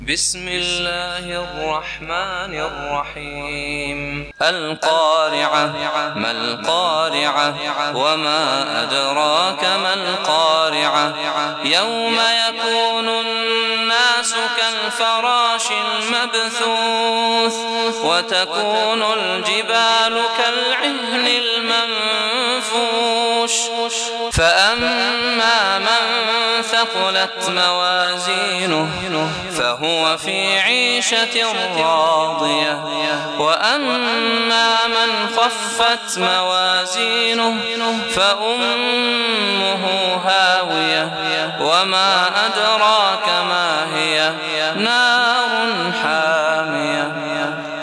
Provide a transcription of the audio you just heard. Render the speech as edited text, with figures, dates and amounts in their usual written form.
بسم الله الرحمن الرحيم القارعة ما القارعة وما أدراك ما القارعة يوم يكون الناس كالفراش المبثوث وتكون الجبال كالعهن المنفوش فأما من ثقلت موازينه فهو في عيشة راضية وأما من خفت موازينه فأمه هاوية وما أدراك